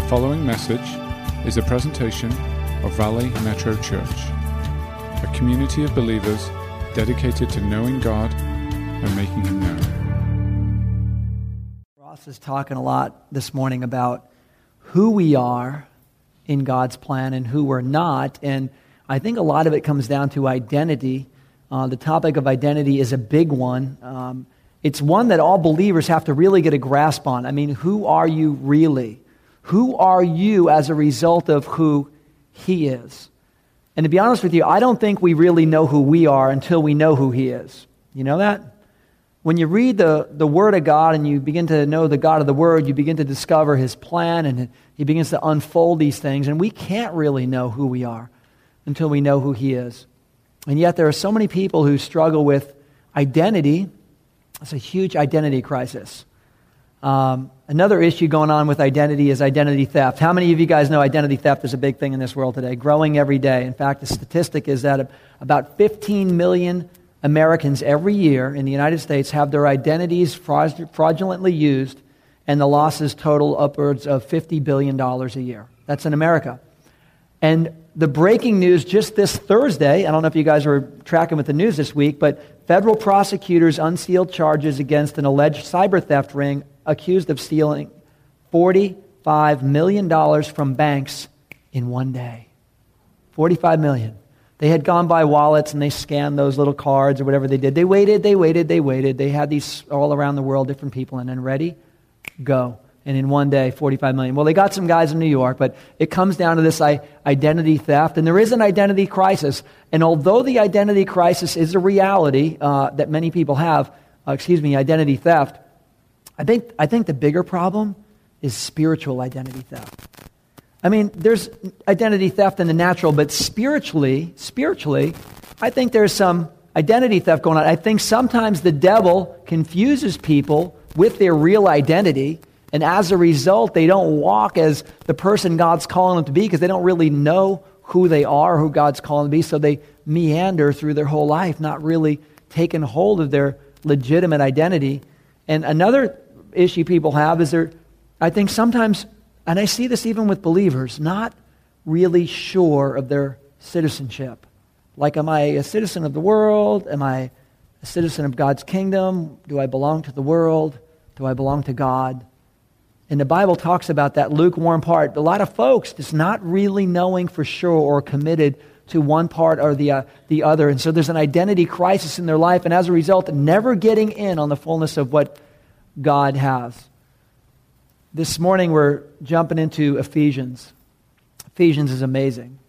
following message is a presentation of Valley Metro Church, a community of believers dedicated to knowing God and making Him known. Ross is talking a lot this morning about who we are in God's plan and who we're not, and I think a lot of it comes down to identity. The topic of identity is a big one. It's one that all believers have to really get a grasp on. I mean, who are you really? Who are you as a result of who He is? And to be honest with you, I don't think we really know who we are until we know who He is. You know that? When you read the Word of God and you begin to know the God of the Word, you begin to discover His plan and He begins to unfold these things. And we can't really know who we are until we know who He is. And yet there are so many people who struggle with identity. It's a huge identity crisis. Another issue going on with identity is identity theft. How many of you guys know identity theft is a big thing in this world today, growing every day? In fact, the statistic is that about 15 million Americans every year in the United States have their identities fraudulently used, and the losses total upwards of $50 billion a year. That's in America. And the breaking news just this Thursday, I don't know if you guys were tracking with the news this week, but federal prosecutors unsealed charges against an alleged cyber theft ring accused of stealing $45 million from banks in one day. $45 million. They had gone by wallets and they scanned those little cards or whatever they did. They waited. They had these all around the world, different people, and then ready, go. And in one day, $45 million. Well, they got some guys in New York, but it comes down to this identity theft. And there is an identity crisis. And although the identity crisis is a reality that many people have, identity theft, I think the bigger problem is spiritual identity theft. I mean, there's identity theft in the natural, but spiritually, I think there's some identity theft going on. I think sometimes the devil confuses people with their real identity, and as a result, they don't walk as the person God's calling them to be because they don't really know who they are, who God's calling them to be, so they meander through their whole life, not really taking hold of their legitimate identity. And another issue people have is I think sometimes, and I see this even with believers, not really sure of their citizenship. Like, am I a citizen of the world? Am I a citizen of God's kingdom? Do I belong to the world? Do I belong to God? And the Bible talks about that lukewarm part. A lot of folks just not really knowing for sure or committed to one part or the other. And so there's an identity crisis in their life, and as a result, never getting in on the fullness of what God has. This morning we're jumping into Ephesians. Ephesians is amazing.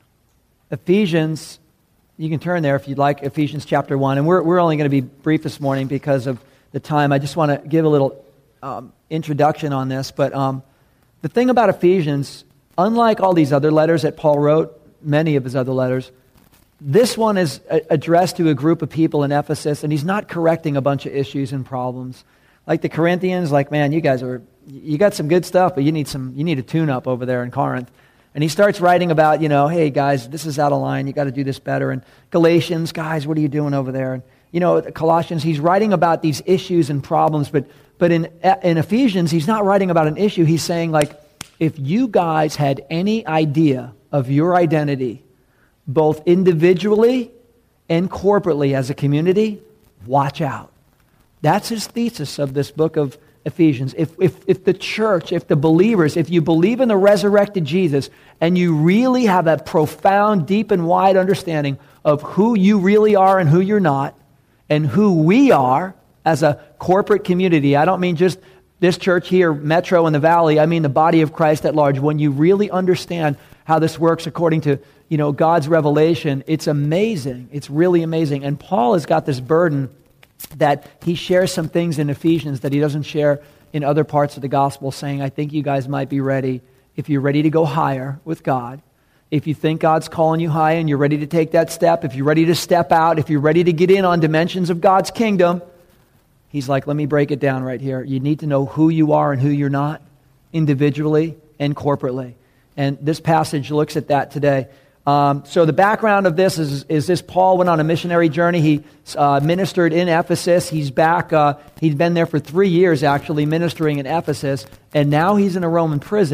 Ephesians, you can turn there if you'd like, Ephesians chapter 1. And we're only going to be brief this morning because of the time. I just want to give a little introduction on this. But the thing about Ephesians, unlike all these other letters that Paul wrote, many of his other letters, this one is addressed to a group of people in Ephesus, and he's not correcting a bunch of issues and problems. Like the Corinthians, man, you got some good stuff, but you need a tune-up over there in Corinth. And he starts writing about, hey guys, this is out of line, you got to do this better. And Galatians, guys, what are you doing over there? And Colossians, he's writing about these issues and problems, but in Ephesians, he's not writing about an issue. He's saying, if you guys had any idea of your identity, both individually and corporately as a community, watch out. That's his thesis of this book of Ephesians. If the church, if the believers, if you believe in the resurrected Jesus and you really have a profound, deep and wide understanding of who you really are and who you're not, and who we are as a corporate community, I don't mean just this church here, Metro in the Valley, I mean the body of Christ at large. When you really understand how this works according to God's revelation, it's amazing. It's really amazing. And Paul has got this burden that he shares some things in Ephesians that he doesn't share in other parts of the gospel, saying, I think you guys might be ready, if you're ready to go higher with God, if you think God's calling you high and you're ready to take that step, if you're ready to step out, if you're ready to get in on dimensions of God's kingdom, he's like, let me break it down right here. You need to know who you are and who you're not, individually and corporately. And this passage looks at that today. So the background of this is this: Paul went on a missionary journey. He ministered in Ephesus. He's back. He'd been there for 3 years, actually, ministering in Ephesus. And now he's in a Roman prison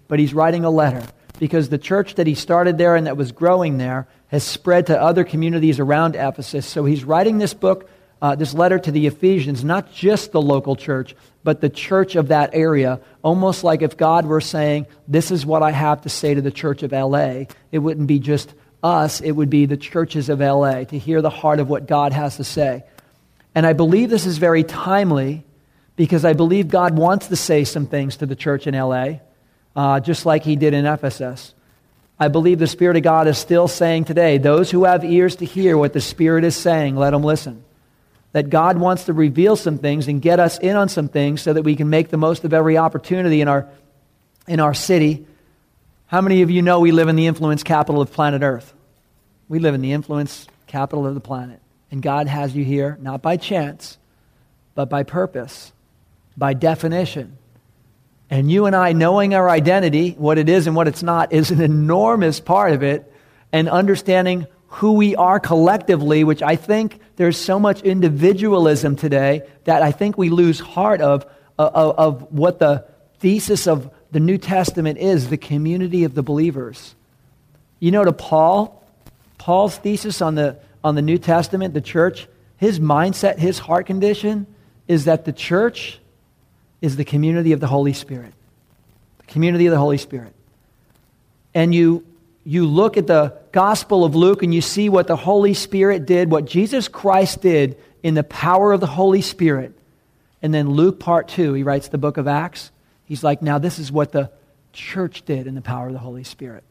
but he's writing a letter because the church that he started there and that was growing there has spread to other communities around Ephesus. So he's writing this book, this letter to the Ephesians, not just the local church, but the church of that area, almost like if God were saying, this is what I have to say to the church of LA. It wouldn't be just us, it would be the churches of LA to hear the heart of what God has to say. And I believe this is very timely because I believe God wants to say some things to the church in LA, just like he did in Ephesus. I believe the Spirit of God is still saying today, those who have ears to hear what the Spirit is saying, let them listen. That God wants to reveal some things and get us in on some things so that we can make the most of every opportunity in our city. How many of you know we live in the influence capital of planet Earth? We live in the influence capital of the planet. And God has you here, not by chance, but by purpose, by definition. And you and I knowing our identity, what it is and what it's not, is an enormous part of it. And understanding who we are collectively, which I think there's so much individualism today that I think we lose heart of what the thesis of the New Testament is, the community of the believers. You know, to Paul's thesis on the New Testament, the church, his mindset, his heart condition is that the church is the community of the Holy Spirit. The community of the Holy Spirit. And you look at the Gospel of Luke and you see what the Holy Spirit did, what Jesus Christ did in the power of the Holy Spirit. And then Luke part 2, he writes the book of Acts. He's like, now this is what the church did in the power of the Holy Spirit.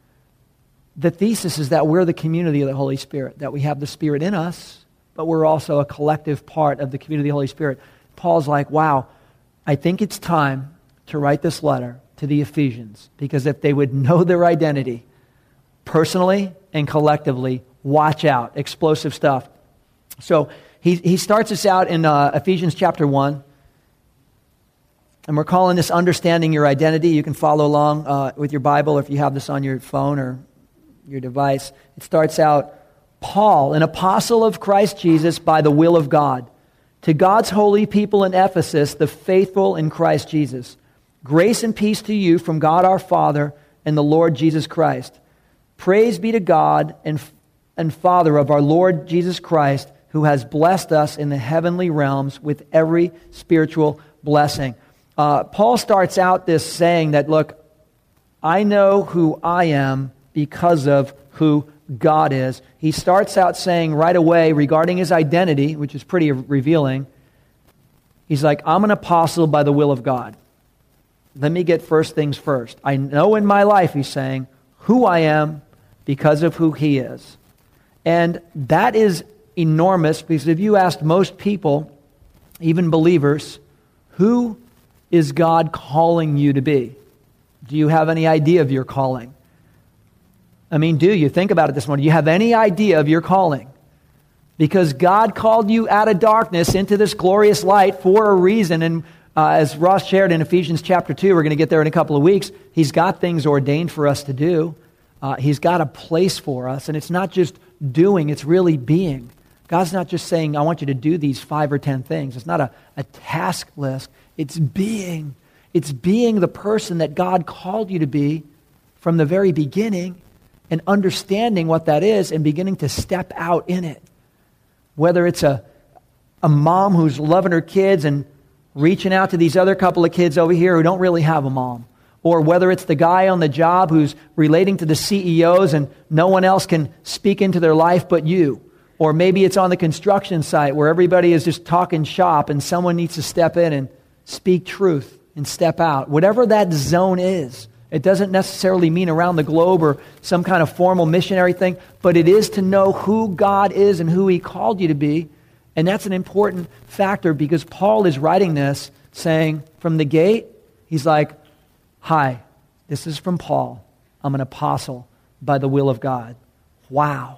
The thesis is that we're the community of the Holy Spirit, that we have the Spirit in us, but we're also a collective part of the community of the Holy Spirit. Paul's like, wow, I think it's time to write this letter to the Ephesians, because if they would know their identity, personally and collectively, watch out, explosive stuff. So he starts us out in Ephesians chapter 1, and we're calling this Understanding Your Identity. You can follow along with your Bible if you have this on your phone or your device. It starts out, Paul, an apostle of Christ Jesus by the will of God, to God's holy people in Ephesus, the faithful in Christ Jesus. Grace and peace to you from God our Father and the Lord Jesus Christ. Praise be to God and Father of our Lord Jesus Christ, who has blessed us in the heavenly realms with every spiritual blessing. Paul starts out this saying that, look, I know who I am because of who God is. He starts out saying right away regarding his identity, which is pretty revealing, he's like, I'm an apostle by the will of God. Let me get first things first. I know in my life, he's saying, who I am because of who he is. And that is enormous, because if you asked most people, even believers, who is God calling you to be? Do you have any idea of your calling? I mean, do you? Think about it this morning. Do you have any idea of your calling? Because God called you out of darkness into this glorious light for a reason. And as Ross shared in Ephesians chapter 2, we're going to get there in a couple of weeks, he's got things ordained for us to do. He's got a place for us. And it's not just doing, it's really being. God's not just saying, I want you to do these 5 or 10 things. It's not a task list. It's being. It's being the person that God called you to be from the very beginning, and understanding what that is and beginning to step out in it. Whether it's a mom who's loving her kids and reaching out to these other couple of kids over here who don't really have a mom. Or whether it's the guy on the job who's relating to the CEOs and no one else can speak into their life but you. Or maybe it's on the construction site where everybody is just talking shop and someone needs to step in and speak truth and step out. Whatever that zone is. It doesn't necessarily mean around the globe or some kind of formal missionary thing, but it is to know who God is and who he called you to be. And that's an important factor, because Paul is writing this saying from the gate, he's like, hi, this is from Paul. I'm an apostle by the will of God. Wow.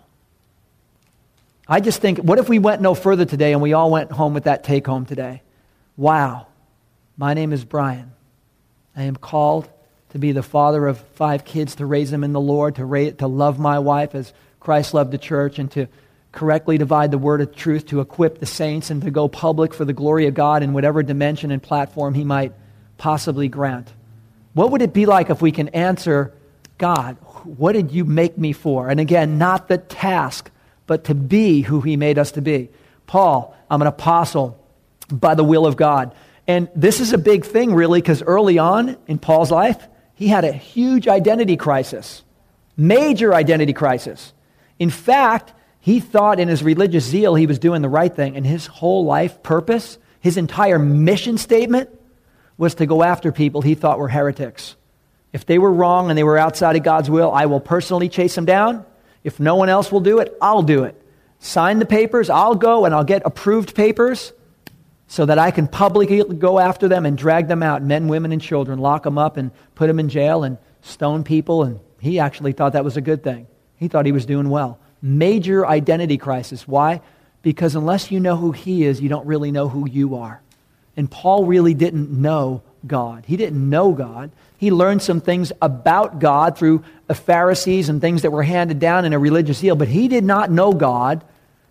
I just think, what if we went no further today and we all went home with that take home today? Wow. My name is Brian. I am called to be the father of 5 kids, to raise them in the Lord, to love my wife as Christ loved the church, and to correctly divide the word of truth, to equip the saints, and to go public for the glory of God in whatever dimension and platform he might possibly grant. What would it be like if we can answer, God, what did you make me for? And again, not the task, but to be who he made us to be. Paul, I'm an apostle by the will of God. And this is a big thing, really, because early on in Paul's life, he had a huge identity crisis, major identity crisis. In fact, he thought in his religious zeal he was doing the right thing, and his whole life purpose, his entire mission statement, was to go after people he thought were heretics. If they were wrong and they were outside of God's will, I will personally chase them down. If no one else will do it, I'll do it. Sign the papers, I'll go and I'll get approved papers so that I can publicly go after them and drag them out, men, women, and children, lock them up and put them in jail and stone people. And he actually thought that was a good thing. He thought he was doing well. Major identity crisis. Why? Because unless you know who he is, you don't really know who you are. And Paul really didn't know God. He didn't know God. He learned some things about God through the Pharisees and things that were handed down in a religious zeal, but he did not know God.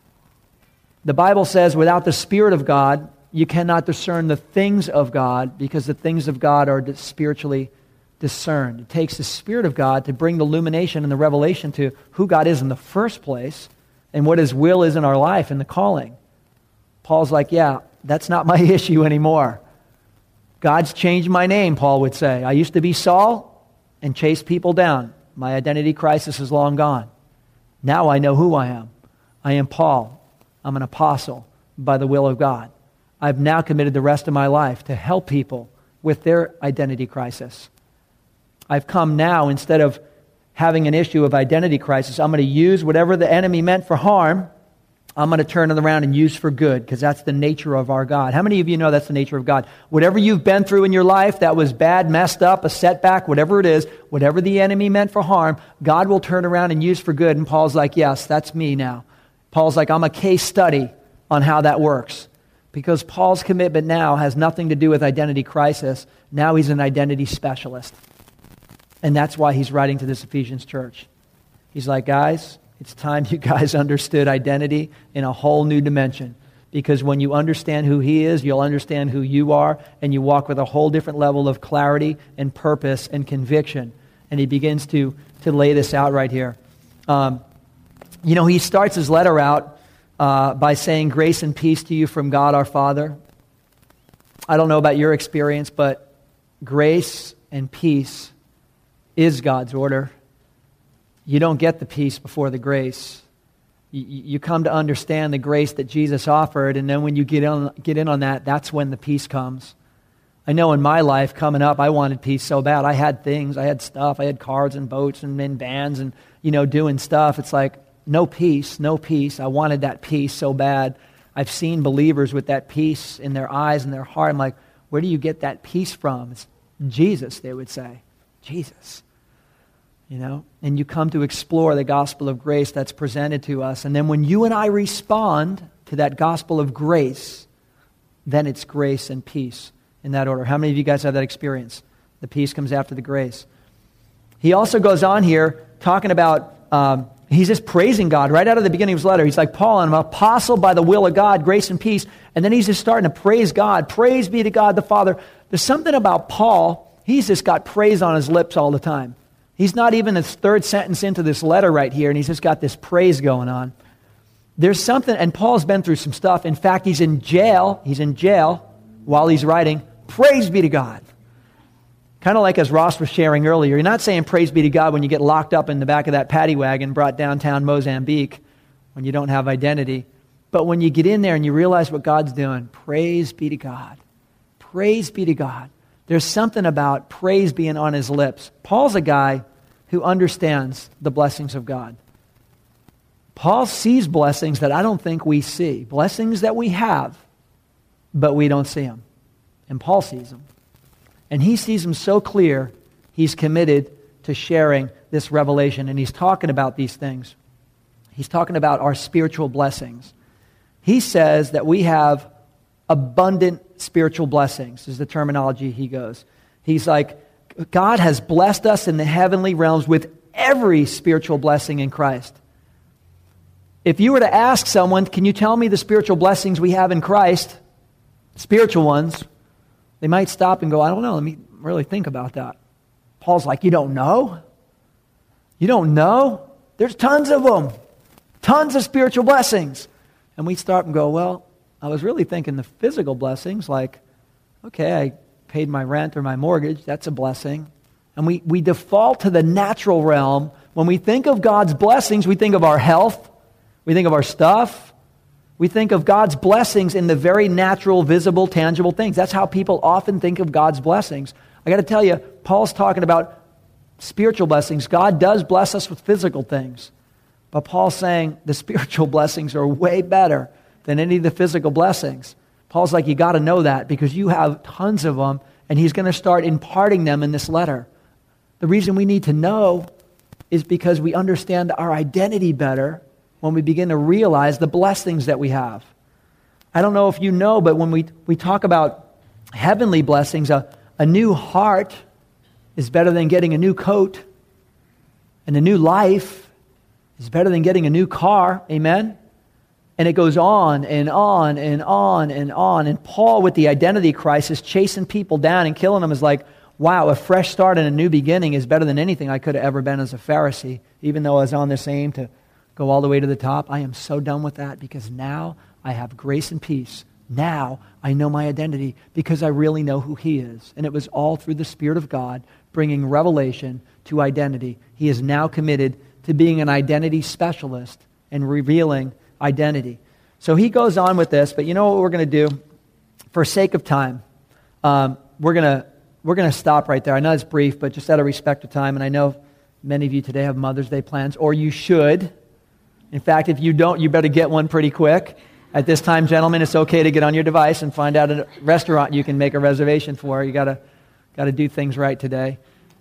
The Bible says without the Spirit of God, you cannot discern the things of God, because the things of God are spiritually discerned. It takes the Spirit of God to bring the illumination and the revelation to who God is in the first place and what his will is in our life and the calling. Paul's like, yeah, that's not my issue anymore. God's changed my name, Paul would say. I used to be Saul and chase people down. My identity crisis is long gone. Now I know who I am. I am Paul. I'm an apostle by the will of God. I've now committed the rest of my life to help people with their identity crisis. I've come now, instead of having an issue of identity crisis, I'm going to use whatever the enemy meant for harm, I'm going to turn it around and use for good, because that's the nature of our God. How many of you know that's the nature of God? Whatever you've been through in your life that was bad, messed up, a setback, whatever it is, whatever the enemy meant for harm, God will turn around and use for good. And Paul's like, yes, that's me now. Paul's like, I'm a case study on how that works. Because Paul's commitment now has nothing to do with identity crisis. Now he's an identity specialist. And that's why he's writing to this Ephesians church. He's like, guys, it's time you guys understood identity in a whole new dimension. Because when you understand who he is, you'll understand who you are, and you walk with a whole different level of clarity and purpose and conviction. And he begins to lay this out right here. He starts his letter out by saying, grace and peace to you from God our Father. I don't know about your experience, but grace and peace is God's order. You don't get the peace before the grace. You come to understand the grace that Jesus offered, and then when you get in on that, that's when the peace comes. I know in my life coming up, I wanted peace so bad. I had things, I had stuff, I had cars and boats and in bands and, doing stuff. It's like, no peace, no peace. I wanted that peace so bad. I've seen believers with that peace in their eyes and their heart. I'm like, where do you get that peace from? It's Jesus, they would say. Jesus. And you come to explore the gospel of grace that's presented to us. And then when you and I respond to that gospel of grace, then it's grace and peace in that order. How many of you guys have that experience? The peace comes after the grace. He also goes on here talking about, he's just praising God right out of the beginning of his letter. He's like, Paul, I'm an apostle by the will of God, grace and peace. And then he's just starting to praise God. Praise be to God the Father. There's something about Paul, he's just got praise on his lips all the time. He's not even his third sentence into this letter right here, and he's just got this praise going on. There's something, and Paul's been through some stuff. In fact, he's in jail. He's in jail while he's writing, praise be to God. Kind of like as Ross was sharing earlier, you're not saying praise be to God when you get locked up in the back of that paddy wagon brought downtown Mozambique when you don't have identity. But when you get in there and you realize what God's doing, praise be to God. Praise be to God. There's something about praise being on his lips. Paul's a guy who understands the blessings of God. Paul sees blessings that I don't think we see. Blessings that we have, but we don't see them. And Paul sees them. And he sees them so clear, he's committed to sharing this revelation. And he's talking about these things. He's talking about our spiritual blessings. He says that we have abundant spiritual blessings, is the terminology he goes. He's like, God has blessed us in the heavenly realms with every spiritual blessing in Christ. If you were to ask someone, can you tell me the spiritual blessings we have in Christ, spiritual ones, they might stop and go, I don't know, let me really think about that. Paul's like, you don't know? You don't know? There's tons of them. Tons of spiritual blessings. And we start and go, well, I was really thinking the physical blessings, like, okay, I paid my rent or my mortgage, that's a blessing. And we default to the natural realm. When we think of God's blessings, we think of our health, we think of our stuff, we think of God's blessings in the very natural, visible, tangible things. That's how people often think of God's blessings. I got to tell you, Paul's talking about spiritual blessings. God does bless us with physical things. But Paul's saying the spiritual blessings are way better than any of the physical blessings. Paul's like, you got to know that because you have tons of them, and he's going to start imparting them in this letter. The reason we need to know is because we understand our identity better when we begin to realize the blessings that we have. I don't know if you know, but when we talk about heavenly blessings, a new heart is better than getting a new coat, and a new life is better than getting a new car. Amen? And it goes on and on and on and on. And Paul, with the identity crisis, chasing people down and killing them, is like, wow, a fresh start and a new beginning is better than anything I could have ever been as a Pharisee. Even though I was on this aim to go all the way to the top, I am so done with that because now I have grace and peace. Now I know my identity because I really know who He is. And it was all through the Spirit of God bringing revelation to identity. He is now committed to being an identity specialist and revealing identity. So he goes on with this, but you know what we're going to do? For sake of time, we're going to stop right there. I know it's brief, but just out of respect of time, and I know many of you today have Mother's Day plans, or you should. In fact, if you don't, you better get one pretty quick. At this time, gentlemen, it's okay to get on your device and find out a restaurant you can make a reservation for. You got to do things right today.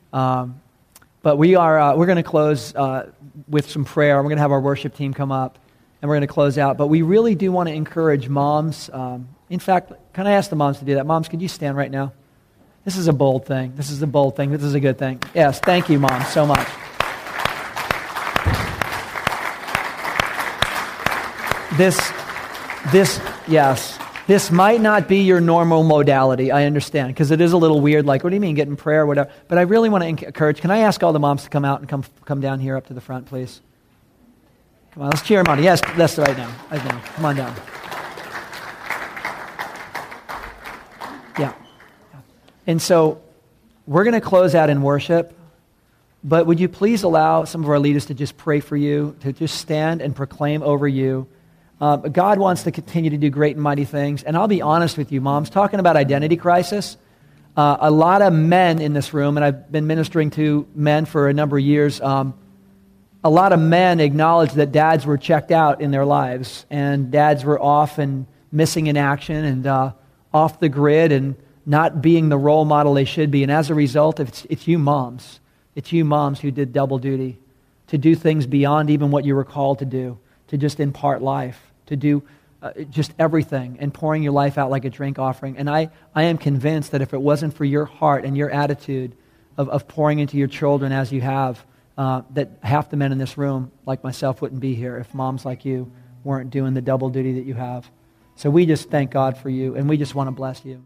But we're going to close with some prayer. We're going to have our worship team come up, and we're going to close out. But we really do want to encourage moms. In fact, can I ask the moms to do that? Moms, could you stand right now? This is a bold thing. This is a bold thing. This is a good thing. Yes, thank you, Mom, so much. This might not be your normal modality, I understand, because it is a little weird, like, what do you mean, getting prayer or whatever? But I really want to encourage, can I ask all the moms to come out and come down here up to the front, please? Come on, let's cheer them on. Yes, that's right now. Right now. Come on down. Yeah. And so we're going to close out in worship, but would you please allow some of our leaders to just pray for you, to just stand and proclaim over you. God wants to continue to do great and mighty things. And I'll be honest with you, moms, talking about identity crisis, a lot of men in this room, and I've been ministering to men for a number of years, a lot of men acknowledge that dads were checked out in their lives, and dads were off and missing in action and off the grid and not being the role model they should be. And as a result, it's you moms. It's you moms who did double duty, to do things beyond even what you were called to do, to just impart life, to do just everything and pouring your life out like a drink offering. And I am convinced that if it wasn't for your heart and your attitude of pouring into your children as you have, that half the men in this room, like myself, wouldn't be here if moms like you weren't doing the double duty that you have. So we just thank God for you, and we just want to bless you.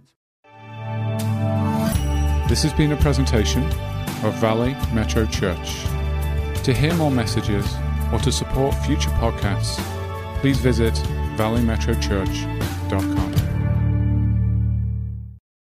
This has been a presentation of Valley Metro Church. To hear more messages or to support future podcasts, please visit valleymetrochurch.com.